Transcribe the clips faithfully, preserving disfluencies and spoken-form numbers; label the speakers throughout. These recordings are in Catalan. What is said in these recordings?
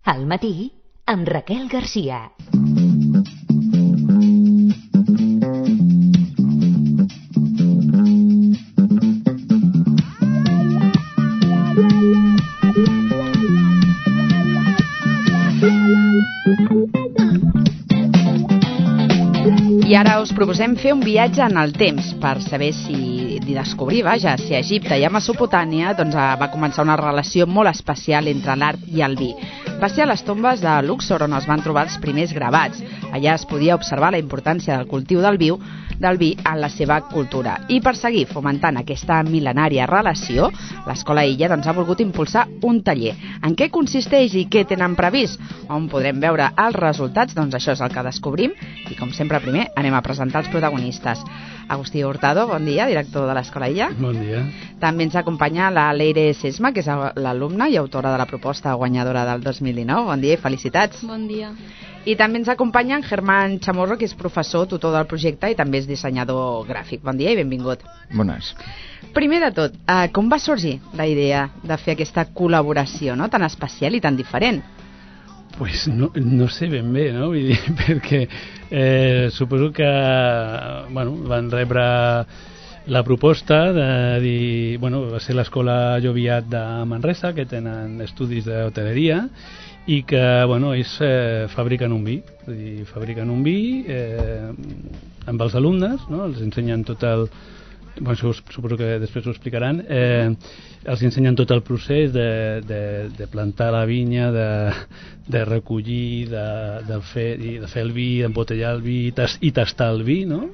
Speaker 1: Al matí, amb Raquel Garcia.
Speaker 2: I ara us proposem fer un viatge en el temps per saber si descobrir, vaja, si a Egipte i a Mesopotàmia doncs, va començar una relació molt especial entre l'art i el vi. Va ser a les tombes de Luxor on es van trobar els primers gravats. Allà es podia observar la importància del cultiu del vi, del vi en la seva cultura. I per seguir fomentant aquesta mil·lenària relació, l'Escola Illa doncs, ha volgut impulsar un taller. En què consisteix i què tenen previst? On podrem veure els resultats? Doncs això és el que descobrim i, com sempre, primer anem a presentar els protagonistes. Agustí Hurtado, bon dia, director de l'Escola Illa.
Speaker 3: Bon dia.
Speaker 2: També ens acompanya la Leire Sesma, que és l'alumna i autora de la proposta guanyadora del dos mil dinou. Bon dia i felicitats.
Speaker 4: Bon dia.
Speaker 2: I també ens acompanya en Germán Chamorro, que és professor, tutor del projecte i també és dissenyador gràfic. Bon dia i benvingut.
Speaker 5: Bones.
Speaker 2: Primer de tot, eh, com va sorgir la idea de fer aquesta col·laboració, no?, tan especial i tan diferent?
Speaker 3: Pues no, no sé ben bé, no? Vull dir, perquè eh, suposo que bueno, van rebre la proposta de dir, bueno, va ser l'Escola Lloviat de Manresa, que tenen estudis d'hoteleria i que, bueno, ells eh, fabriquen un vi, vull dir, fabriquen un vi eh, amb els alumnes, no? Els ensenyen tot el... Bueno, suposo que després ho explicaran, eh, els ensenyen tot el procés de, de, de plantar la vinya, de, de recollir, de, de, fer, de fer el vi, d'embotellar el vi i, tas, i tastar el vi, no?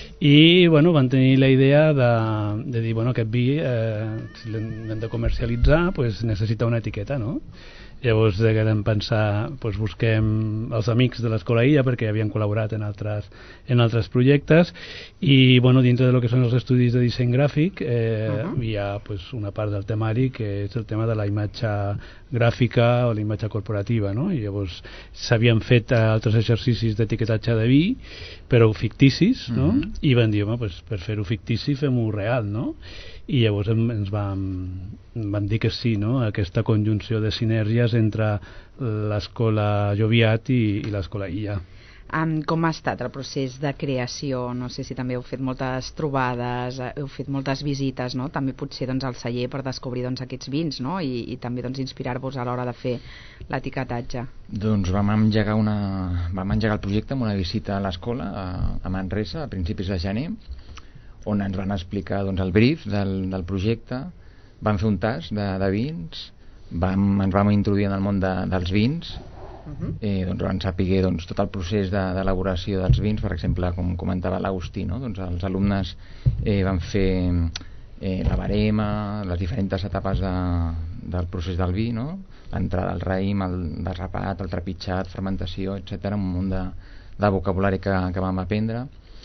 Speaker 3: I bueno, van tenir la idea de, de dir, bueno, aquest vi, eh, si l'hem de comercialitzar, pues necessita una etiqueta, no? Llavors eh, vam pensar, doncs busquem els amics de l'Escola Illa perquè havien col·laborat en altres, en altres projectes i bueno, dintre de lo que són els estudis de disseny gràfic eh, uh-huh. hi ha pues, una part del temari que és el tema de la imatge gràfica o la imatge corporativa, no? I llavors s'havien fet altres exercicis d'etiquetatge de vi però ficticis, no? Uh-huh. I van dir, home, pues, per fer-ho fictici fem-ho real, no? I llavors ens vam, vam dir que sí, no? Aquesta conjunció de sinergies entre l'Escola Lloviat i, i l'Escola Illa.
Speaker 2: Um, com ha estat el procés de creació? No sé si també heu fet moltes trobades, heu fet moltes visites, no? També potser doncs, al celler per descobrir doncs, aquests vins, no? I, i també doncs, inspirar-vos a l'hora de fer l'etiquetatge.
Speaker 5: Doncs vam engegar, una, vam engegar el projecte amb una visita a l'escola, a, a Manresa, a principis de gener, on ens van explicar doncs, el brief del, del projecte, vam fer un tast de, de vins, vam, ens vam introduir en el món de, dels vins, uh-huh. eh, doncs vam saber doncs, tot el procés d'elaboració de, dels vins, per exemple, com comentava l'Agustí, no? Doncs els alumnes eh, van fer eh, la barema, les diferents etapes de, del procés del vi, no? L'entrada al raïm, el desrapat, el trepitjat, fermentació, etcètera, un munt de, de vocabulari que, que vam aprendre.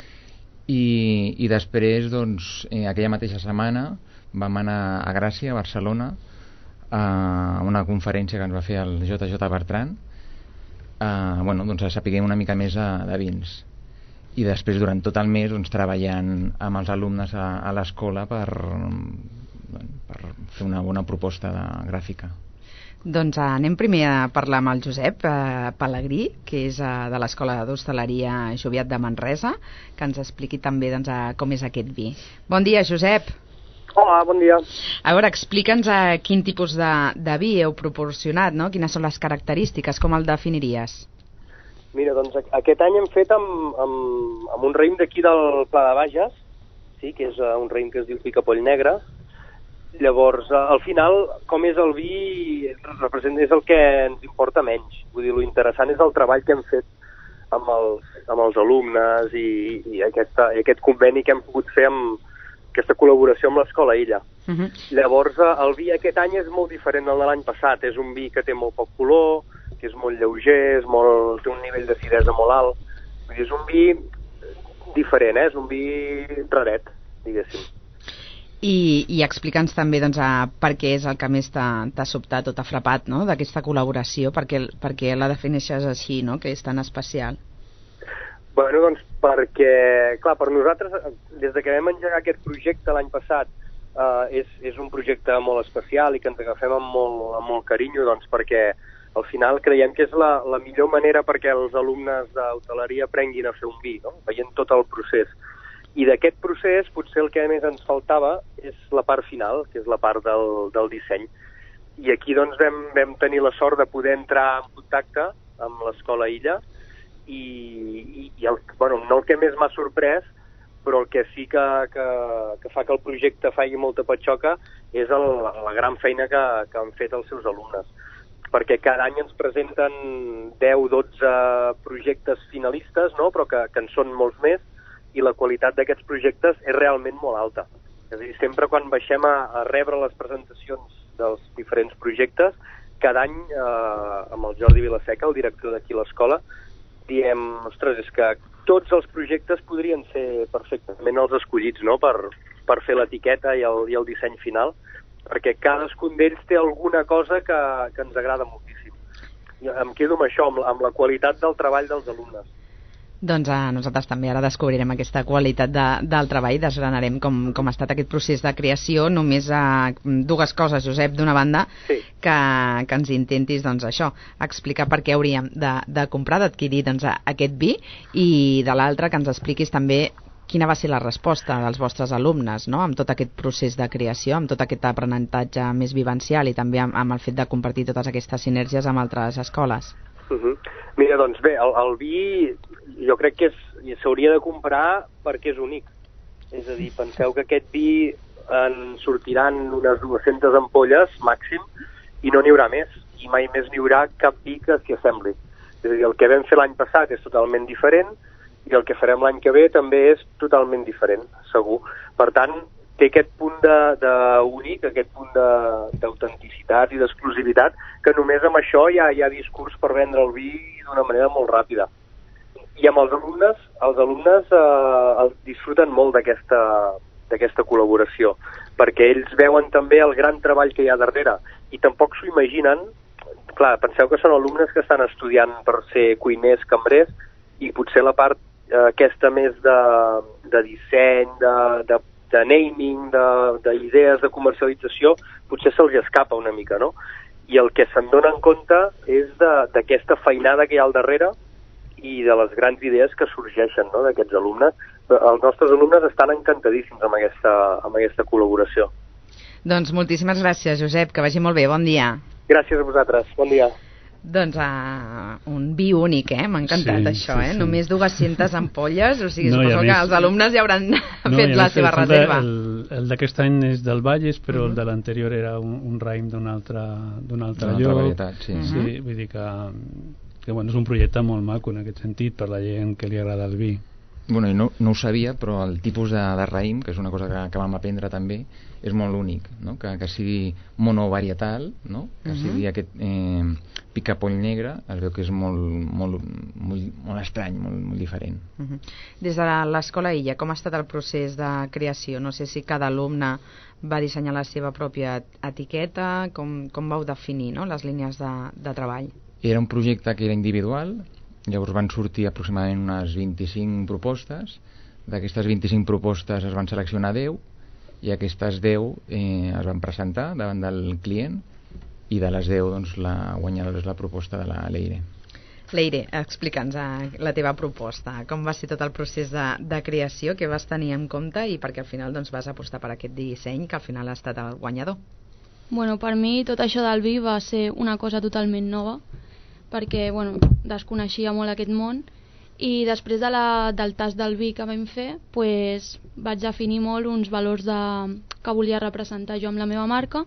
Speaker 5: I, i després doncs, eh, aquella mateixa setmana vam anar a Gràcia, a Barcelona, a una conferència que ens va fer el J J Bertran, eh, bueno, doncs a saber una mica més de, de vins, i després durant tot el mes doncs, treballant amb els alumnes a, a l'escola per, per fer una bona proposta de gràfica.
Speaker 2: Doncs anem primer a parlar amb el Josep eh, Pelegrí, que és eh, de l'Escola d'Hostaleria Lloviat de Manresa, que ens expliqui també doncs, eh, com és aquest vi. Bon dia, Josep.
Speaker 6: Hola, bon dia.
Speaker 2: A veure, explica'ns eh, quin tipus de, de vi heu proporcionat, no? Quines són les característiques, com el definiries?
Speaker 6: Mira, doncs aquest any hem fet amb, amb, amb un raïm d'aquí del Pla de Bages, sí, que és uh, un raïm que es diu Picapoll Negre. Llavors, uh, al final, com és el vi, representa, és el que ens importa menys. Vull dir, lo interessant és el treball que hem fet amb els, amb els alumnes i, i, aquesta, i aquest conveni que hem pogut fer amb aquesta col·laboració amb l'Escola Illa. Uh-huh. Llavors, uh, el vi aquest any és molt diferent del de l'any passat. És un vi que té molt poc color, que és molt lleuger, és molt, té un nivell d'acidesa molt alt. Vull dir, és un vi diferent, eh? És un vi raret, diguéssim.
Speaker 2: I, i explica'ns també doncs, a, per què és el que més t'ha sobtat o t'ha frapat, no?, d'aquesta col·laboració, perquè, perquè la defineixes així, no?, que és tan especial.
Speaker 6: Bueno, doncs perquè, clar, per nosaltres, des de que vam engegar aquest projecte l'any passat, eh, és, és un projecte molt especial i que ens agafem amb molt, amb molt carinyo, doncs perquè Al final creiem que és la, la millor manera perquè els alumnes d'hoteleria aprenguin a fer un vi, no? Veient tot el procés. I d'aquest procés potser el que més ens faltava és la part final, que és la part del, del disseny. I aquí doncs vam, vam tenir la sort de poder entrar en contacte amb l'Escola Illa i, i, i el, bueno, no el que més m'ha sorprès, però el que sí que, que, que fa que el projecte faci molta patxoca és el, la gran feina que, que han fet els seus alumnes. Perquè cada any ens presenten deu o dotze projectes finalistes, no? Però que, que en són molts més, i la qualitat d'aquests projectes és realment molt alta. És a dir, sempre quan baixem a, a rebre les presentacions dels diferents projectes, cada any, eh, amb el Jordi Vilaseca, el director d'aquí a l'escola, diem, ostres, és que tots els projectes podrien ser perfectament els escollits, no?, per, per fer l'etiqueta i, el, i el disseny final, perquè cadascun d'ells té alguna cosa que, que ens agrada moltíssim. I em quedo amb això, amb la, amb la qualitat del treball dels alumnes.
Speaker 2: Doncs eh, nosaltres també ara descobrirem aquesta qualitat de, del treball, desgranarem com, com ha estat aquest procés de creació. Només eh, dues coses, Josep, d'una banda, sí. que, que ens intentis doncs, això, explicar per què hauríem de, de comprar, d'adquirir doncs, aquest vi, i de l'altra que ens expliquis també quina va ser la resposta dels vostres alumnes, no?, amb tot aquest procés de creació, amb tot aquest aprenentatge més vivencial i també amb, amb el fet de compartir totes aquestes sinergies amb altres escoles.
Speaker 6: Uh -huh. Mira, doncs bé, el, el vi jo crec que s'hauria de comprar perquè és únic. És a dir, penseu que aquest vi en sortiran unes dues-centes ampolles màxim i no n'hi haurà més, i mai més n'hi haurà cap vi que s'hi assembli. És a dir, el que vam fer l'any passat és totalment diferent, i el que farem l'any que ve també és totalment diferent, segur. Per tant, té aquest punt de, de únic, aquest punt d'autenticitat i d'exclusivitat, que només amb això hi ha, hi ha discurs per vendre el vi d'una manera molt ràpida. I amb els alumnes, els alumnes eh, disfruten molt d'aquesta col·laboració, perquè ells veuen també el gran treball que hi ha darrere, i tampoc s'ho imaginen. Clar, penseu que són alumnes que estan estudiant per ser cuiners, cambrers, i potser la part eh, aquesta més de, de disseny, de, de, de naming, d'idees de, de comercialització, potser se'ls escapa una mica, no? I el que se'n donen compte és d'aquesta feinada que hi ha al darrere i de les grans idees que sorgeixen, no?, d'aquests alumnes. Els nostres alumnes estan encantadíssims amb aquesta, amb aquesta col·laboració.
Speaker 2: Doncs moltíssimes gràcies, Josep, que vagi molt bé, bon dia.
Speaker 6: Gràcies a vosaltres, bon dia.
Speaker 2: Doncs uh, un vi únic, eh? M'ha encantat sí, això, eh?
Speaker 3: Sí, sí.
Speaker 2: Només dues-centes ampolles, o sigui,
Speaker 3: no,
Speaker 2: suposo
Speaker 3: més,
Speaker 2: que els alumnes ja hauran no, fet la
Speaker 3: més,
Speaker 2: seva reserva.
Speaker 3: El, el d'aquest any és del Valles, però uh -huh. el de l'anterior era un, un raïm d'un altre, d'un altre lloc.
Speaker 5: Varietat, sí.
Speaker 3: Uh -huh. Sí, vull dir que, que bueno, és un projecte molt maco en aquest sentit, per la gent que li agrada el vi.
Speaker 5: Bueno, no, no ho sabia, però el tipus de, de raïm, que és una cosa que, que vam aprendre també, és molt únic, no? que, que sigui monovarietal, no? que uh -huh. sigui aquest eh, picapoll negre, es veu que és molt, molt, molt, molt estrany, molt, molt diferent.
Speaker 2: Uh -huh. Des de l'Escola Illa, com ha estat el procés de creació? No sé si cada alumne va dissenyar la seva pròpia etiqueta, com, com vau definir, no?, les línies de, de treball?
Speaker 5: Era un projecte que era individual. Llavors van sortir aproximadament unes vint-i-cinc propostes. D'aquestes vint-i-cinc propostes es van seleccionar deu, i aquestes deu eh, es van presentar davant del client, i de les deu doncs, la guanyadora és la proposta de la Leire.
Speaker 2: Leire, explica'ns la teva proposta. Com va ser tot el procés de, de creació, què vas tenir en compte i perquè al final doncs, vas apostar per aquest disseny que al final ha estat el guanyador?
Speaker 4: Bueno, per mi tot això del vi va ser una cosa totalment nova, perquè bueno, desconeixia molt aquest món, i després de la, del tast del vi que vam fer pues, vaig definir molt uns valors de, que volia representar jo amb la meva marca,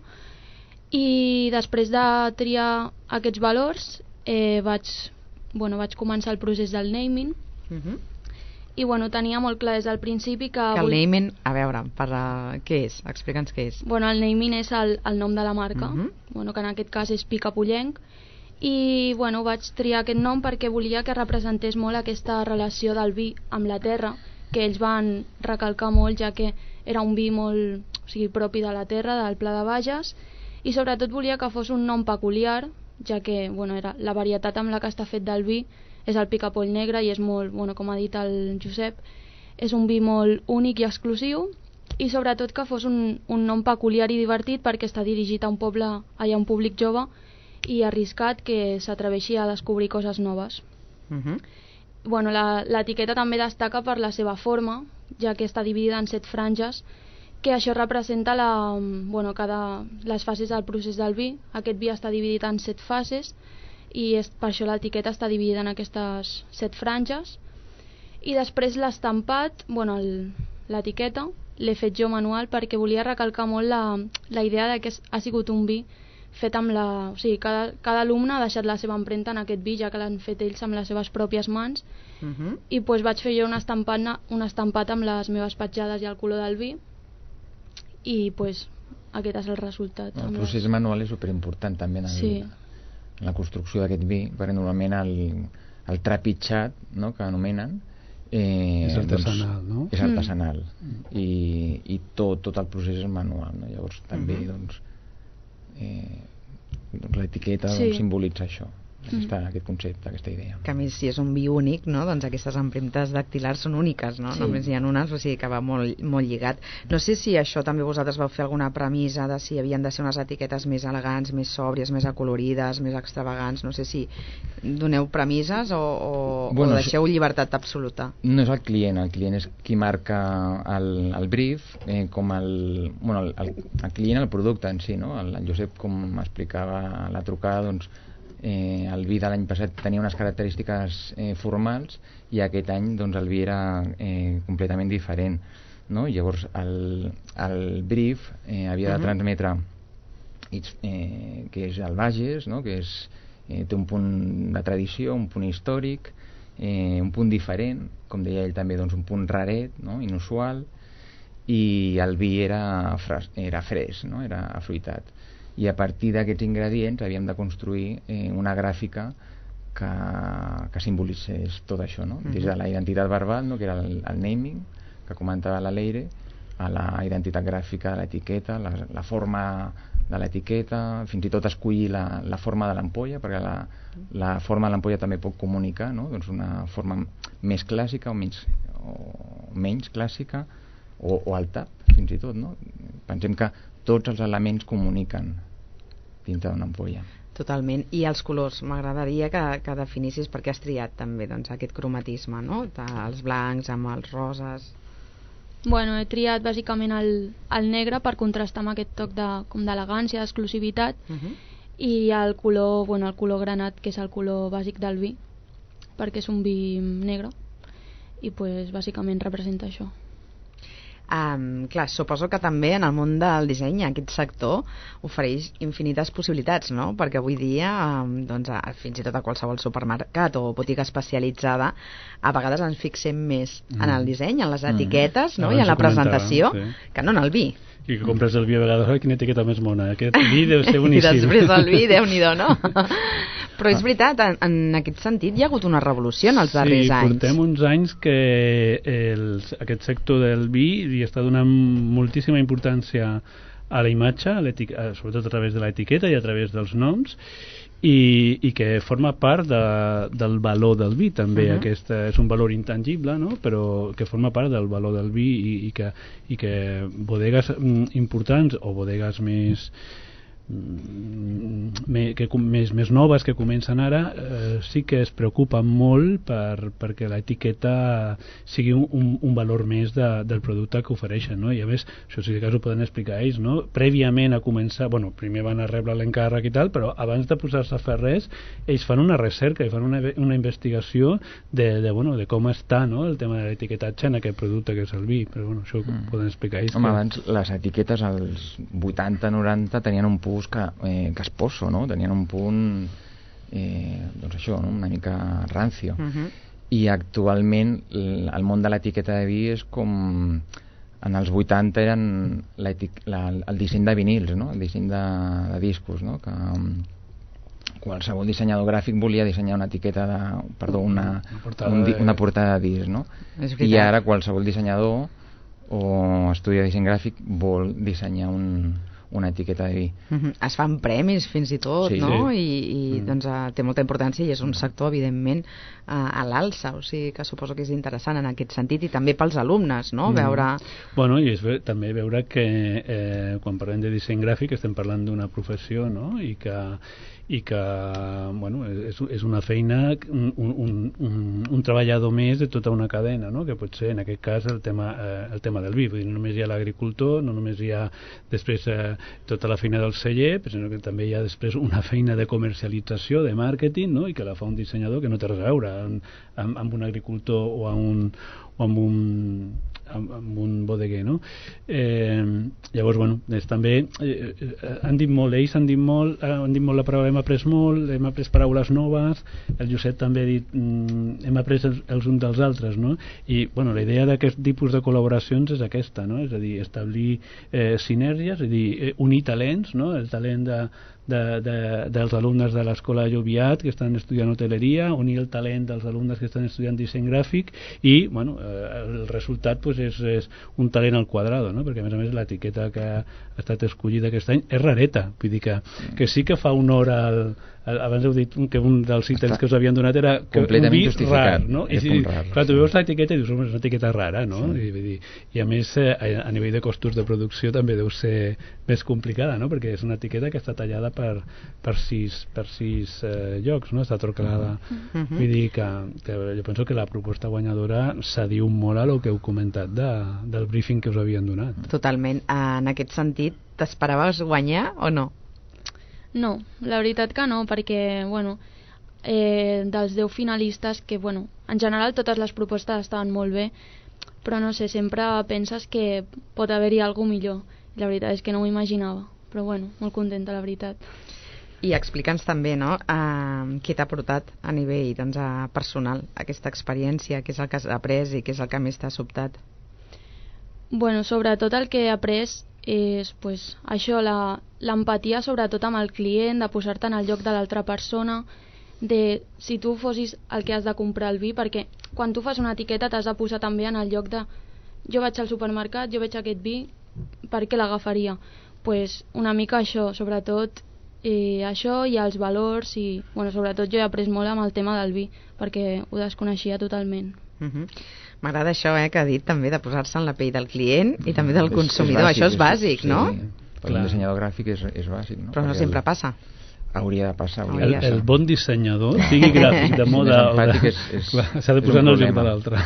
Speaker 4: i després de triar aquests valors eh, vaig, bueno, vaig començar el procés del naming. uh-huh. I bueno, tenia molt clar des del principi que...
Speaker 2: Que el
Speaker 4: vull...
Speaker 2: naming, a veure, per, uh, què és? Explica'ns què és.
Speaker 4: Bueno, el naming és el, el nom de la marca, uh-huh. bueno, que en aquest cas és Picapollenc, i bueno, vaig triar aquest nom perquè volia que representés molt aquesta relació del vi amb la terra, que ells van recalcar molt, ja que era un vi molt, o sigui, propi de la terra, del Pla de Bages, i sobretot volia que fos un nom peculiar, ja que bueno, era la varietat amb la que està fet del vi és el picapoll negre, i és molt, bueno, com ha dit el Josep, és un vi molt únic i exclusiu, i sobretot que fos un, un nom peculiar i divertit perquè està dirigit a un poble, a un públic jove, i arriscat que s'atreveixi a descobrir coses noves.
Speaker 2: Uh-huh.
Speaker 4: Bueno, la- l'etiqueta també destaca per la seva forma, ja que està dividida en set franges, que això representa la, bueno, cada, les fases del procés del vi. Aquest vi està dividit en set fases i és, per això l'etiqueta està dividida en aquestes set franges. I després l'estampat, bueno, el- l'etiqueta l'he fet jo manual perquè volia recalcar molt la, la idea de que és- ha sigut un vi fet amb la... O sigui, cada, cada alumne ha deixat la seva empremta en aquest vi, ja que l'han fet ells amb les seves pròpies mans.
Speaker 2: Uh-huh.
Speaker 4: I pues, vaig fer jo un estampat, un estampat amb les meves petjades i el color del vi, i pues, aquest és el resultat.
Speaker 5: El
Speaker 4: amb
Speaker 5: procés
Speaker 4: les-
Speaker 5: manual és superimportant també en, el,
Speaker 4: Sí.
Speaker 5: en la construcció d'aquest vi, perquè normalment el, el trepitjat, no?, que anomenen, eh,
Speaker 3: És artesanal,
Speaker 5: doncs,
Speaker 3: no?
Speaker 5: És
Speaker 4: Mm.
Speaker 5: artesanal. I, i tot, tot el procés és manual, no? Llavors també
Speaker 2: Mhm.
Speaker 5: doncs, eh, doncs l'etiqueta
Speaker 4: Sí.
Speaker 5: doncs, simbolitza això,
Speaker 4: Mm.
Speaker 5: aquesta, aquest concepte, aquesta idea.
Speaker 2: Que a més, si és un vi únic, no? Doncs aquestes empremtes dactilars són úniques, no?
Speaker 4: Sí.
Speaker 2: Només hi ha unes, o sigui que va molt, molt lligat. No sé si això també vosaltres vau fer alguna premissa de si havien de ser unes etiquetes més elegants, més sòbries, més acolorides, més extravagants. No sé si doneu premisses o, o,
Speaker 5: Bueno,
Speaker 2: o deixeu llibertat absoluta.
Speaker 5: No és el client, el client és qui marca el, el brief, eh, com el, bueno, el, el, el client el producte en si, no? El, el Josep, com explicava a la trucada, doncs, eh, el vi de l'any passat tenia unes característiques eh, formals i aquest any doncs, el vi era eh, completament diferent, no? Llavors el, el brief eh, havia de
Speaker 2: Mhm.
Speaker 5: transmetre eh, que és el Bages, no? Que és, eh, té un punt de tradició, un punt històric, eh, un punt diferent, com deia ell també, doncs un punt raret, no? Inusual, i el vi era, fres, era fresc, no? Era afruitat, i a partir d'aquests ingredients havíem de construir eh, una gràfica que, que simbolitzés tot això, no?
Speaker 2: Mhm.
Speaker 5: Des de la identitat verbal, no? Que era el, el naming que comentava la Leire, a la identitat gràfica de l'etiqueta, la, la forma de l'etiqueta, fins i tot escollir la, la forma de l'ampolla, perquè la, la forma de l'ampolla també pot comunicar, no? Doncs una forma més clàssica o menys, o menys clàssica, o, o el tap, fins i tot, no? Pensem que tots els elements comuniquen dintre d'una ampolla.
Speaker 2: Totalment. I els colors, m'agradaria que, que definissis per què has triat també doncs, aquest cromatisme, no? Els blancs amb els roses.
Speaker 4: Bueno, he triat bàsicament el, el negre per contrastar amb aquest toc de, com d'elegància, d'exclusivitat,
Speaker 2: Uh -huh.
Speaker 4: i el color, bueno, el color granat, que és el color bàsic del vi, perquè és un vi negre, i pues, bàsicament representa això.
Speaker 2: Um, clar, suposo que també en el món del disseny aquest sector ofereix infinites possibilitats, no? Perquè avui dia um, doncs, a, fins i tot a qualsevol supermercat o botiga especialitzada a vegades ens fixem més mm. en el disseny, en les etiquetes, mm. no?
Speaker 3: Abans
Speaker 2: I en la
Speaker 3: ho comentàvem,
Speaker 2: presentació,
Speaker 3: sí.
Speaker 2: que no en el vi.
Speaker 3: I que compres el vi a vegades, oi, quina etiqueta més mona, aquest vi deu ser
Speaker 2: I
Speaker 3: boníssim.
Speaker 2: després el vi, Déu-n'hi-do, no? Però és veritat, en, en aquest sentit hi ha hagut una revolució en els darrers
Speaker 3: sí,
Speaker 2: anys.
Speaker 3: portem uns anys que el, aquest sector del vi li està donant moltíssima importància a la imatge, a a, sobretot a través de l'etiqueta i a través dels noms, i, i que forma part de, del valor del vi també. Uh-huh. Aquest és un valor intangible, no? Però que forma part del valor del vi, i, i, que, i que bodegues importants o bodegues més Me, que, més, més noves que comencen ara eh, sí que es preocupen molt per, perquè l'etiqueta sigui un, un, un valor més de, del producte que ofereixen, no? I a més, això sí que ho poden explicar ells, no? Prèviament a començar, bueno, primer van a rebre l'encàrrec i tal, però abans de posar-se a fer res ells fan una recerca i fan una, una investigació de, de, bueno, de com està, no? El tema de l'etiquetatge en aquest producte que és el vi, però bueno, això ho mm. poden explicar ells.
Speaker 5: Home,
Speaker 3: que...
Speaker 5: abans les etiquetes als vuitanta noranta tenien un punt que, eh, casposo, no? Tenien un punt eh, doncs això, no? Una mica rancio.
Speaker 2: Uh-huh.
Speaker 5: I actualment el món de l'etiqueta de vi és com en els vuitanta eren la, el disseny de vinils, no? El disseny de, de discos, no? Que um, qualsevol dissenyador gràfic volia dissenyar una etiqueta de, perdó, una,
Speaker 3: una, portada,
Speaker 5: un,
Speaker 3: de...
Speaker 5: una portada de disc, no? I ara qualsevol dissenyador o estudi de disseny gràfic vol dissenyar un una etiqueta de vi.
Speaker 2: Uh-huh. Es fan premis fins i tot,
Speaker 5: sí,
Speaker 2: no?
Speaker 5: Sí.
Speaker 2: I, i mm. doncs, uh, té molta importància i és un sector, evidentment, uh, a l'alça, o sigui que suposo que és interessant en aquest sentit i també pels alumnes, no? Mm. Veure...
Speaker 3: Bueno, i és ve també veure que eh, quan parlem de disseny gràfic estem parlant d'una professió, no? I que i que bueno, és, és una feina, un, un, un, un treballador més de tota una cadena, no? Que pot ser en aquest cas el tema, eh, el tema del vi. Vull dir, no només hi ha l'agricultor, no només hi ha després eh, tota la feina del celler, però sinó que també hi ha després una feina de comercialització, de màrqueting, no? I que la fa un dissenyador que no té res a veure amb, amb, amb un agricultor o amb un, o amb un amb, amb un bodeguer, no? Eh, llavors, bueno, és també eh, eh, han dit molt, ells han dit molt, eh, han dit molt la paraula, hem après molt, hem après paraules noves, el Josep també ha dit mm, hem après els, els uns dels altres, no? I, bueno, la idea d'aquest tipus de col·laboracions és aquesta, no? És a dir, establir eh, sinergies, és a dir, eh, unir talents, no? El talent de De, de, dels alumnes de l'Escola Llobiat que estan estudiant hoteleria, unir el talent dels alumnes que estan estudiant disseny gràfic i bueno, eh, el resultat pues, és, és un talent al quadrado, no? Perquè a més a més l'etiqueta que ha estat escollida aquest any és rareta, vull dir que, que sí que fa honor al, al abans heu dit que un dels ítems que us havien donat era que un vi rar, no? I si, rar, clar, tu veus l'etiqueta i dius, és una etiqueta rara, no? Sí. I, vull dir, i a més eh, a nivell de costos de producció també deu ser més complicada, no? Perquè és una etiqueta que està tallada per, per sis, per sis eh, llocs, no? Està trocada. Uh-huh. Vull dir que, que jo penso que la proposta guanyadora s'adiu molt a el que heu comentat de, del briefing que us havien donat.
Speaker 2: Totalment. En aquest sentit, t'esperaves guanyar o no?
Speaker 4: No, la veritat que no, perquè, bueno, eh, dels deu finalistes, que, bueno, en general totes les propostes estaven molt bé, però no sé, sempre penses que pot haver-hi alguna millor. La veritat és que no m'ho imaginava, però bueno, molt contenta, la veritat.
Speaker 2: I explica'ns també, no?, uh, què t'ha portat a nivell doncs, a personal aquesta experiència, què és el que has après i què és el que més t'ha sobtat?
Speaker 4: Bueno, sobretot el que he après és pues, això, l'empatia sobretot amb el client, de posar-te en el lloc de l'altra persona, de si tu fossis el que has de comprar el vi, perquè quan tu fas una etiqueta t'has de posar també en el lloc de jo vaig al supermercat, jo veig aquest vi, per què l'agafaria? Pues una mica això, sobretot eh, això i els valors i bueno, sobretot jo he après molt amb el tema del vi perquè ho desconeixia totalment.
Speaker 2: Uh-huh. M'agrada això eh, que ha dit també de posar-se en la pell del client i també del consumidor, és, és bàsic, això és bàsic,
Speaker 5: és,
Speaker 2: no?
Speaker 5: Sí, per un dissenyador gràfic és, és bàsic, no?
Speaker 2: Però no
Speaker 5: perquè
Speaker 2: sempre
Speaker 5: el...
Speaker 2: passa.
Speaker 5: Hauria de passar. Hauria
Speaker 3: el,
Speaker 5: de passar.
Speaker 3: el bon dissenyador, sigui gràfic de moda o de... s'ha de posar en el lloc de l'altre.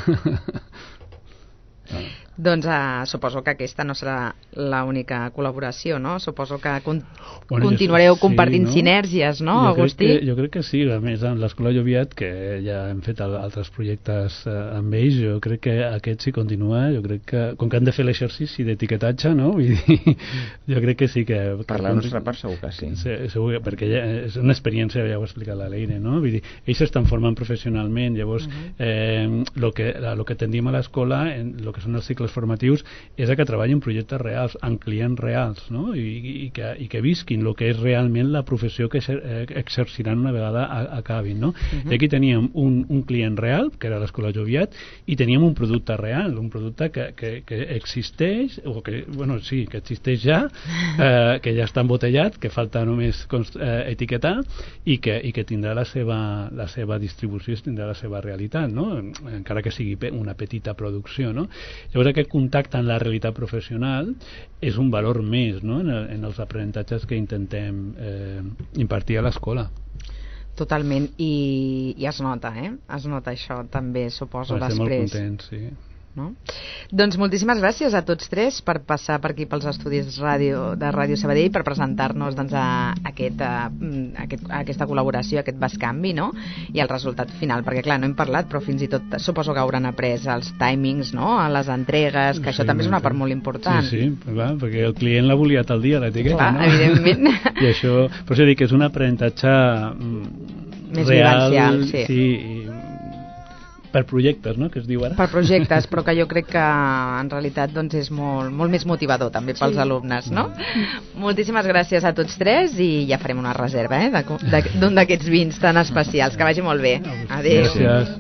Speaker 2: Doncs uh, suposo que aquesta no serà l'única col·laboració, no? Suposo que con
Speaker 3: bueno,
Speaker 2: continuareu
Speaker 3: sí,
Speaker 2: compartint
Speaker 3: no?
Speaker 2: sinergies, no,
Speaker 3: jo
Speaker 2: Agustí?
Speaker 3: Crec que, jo crec que sí, a més amb l'Escola Llobiat, que ja hem fet altres projectes eh, amb ells, jo crec que aquest sí continua, jo crec que, com que han de fer l'exercici d'etiquetatge, no? Vull dir, jo crec que sí que... que
Speaker 5: per la nostra part segur que sí.
Speaker 3: sí segur, perquè ja és una experiència, ja ho ha explicat la Leire, no? Vull dir, ells s'estan formant professionalment, llavors uh-huh. eh, lo que, lo que tendim a l'escola, en lo que són els cicles formatius, és que treballin projectes reals, amb clients reals, no? I, i, que, i que visquin el que és realment la professió que exerciran una vegada a, acabin, no? Uh-huh. I aquí teníem un, un client real, que era l'Escola Llobiat, i teníem un producte real, un producte que, que, que existeix, o que, bueno, sí, que existeix ja, eh, que ja està embotellat, que falta només eh, etiquetar, i que, i que tindrà la seva, la seva distribució, tindrà la seva realitat, no? Encara que sigui una petita producció, no? Llavors aquest contacte en la realitat professional és un valor més, no? en, el, en els aprenentatges que intentem eh, impartir a l'escola.
Speaker 2: Totalment, i, i es nota, eh? Es nota això també, suposo,
Speaker 3: bueno,
Speaker 2: després.
Speaker 3: Estem molt contents, sí.
Speaker 2: No? Doncs moltíssimes gràcies a tots tres per passar per aquí pels estudis ràdio, de Ràdio Sabadell per presentar-nos doncs, a, aquest, a, a, aquest, a aquesta col·laboració, aquest bescanvi, no? I el resultat final, perquè clar, no hem parlat, però fins i tot suposo que hauran après els timings, no? A les entregues, que sí, això també és una part molt important.
Speaker 3: Sí, sí, clar, perquè el client l'ha volia tal dia, l'etiqueta, no?
Speaker 2: Evidentment.
Speaker 3: I això, per això dic que és un aprenentatge
Speaker 2: més
Speaker 3: real,
Speaker 2: vivencial, sí.
Speaker 3: sí, per projectes, no?, que es diu ara.
Speaker 2: Per projectes, però que jo crec que en realitat doncs, és molt, molt més motivador també pels sí. alumnes, no? Mm. Moltíssimes gràcies a tots tres i ja farem una reserva eh, d'un d'aquests vins tan especials. Que vagi molt bé. Adéu.
Speaker 3: Gràcies.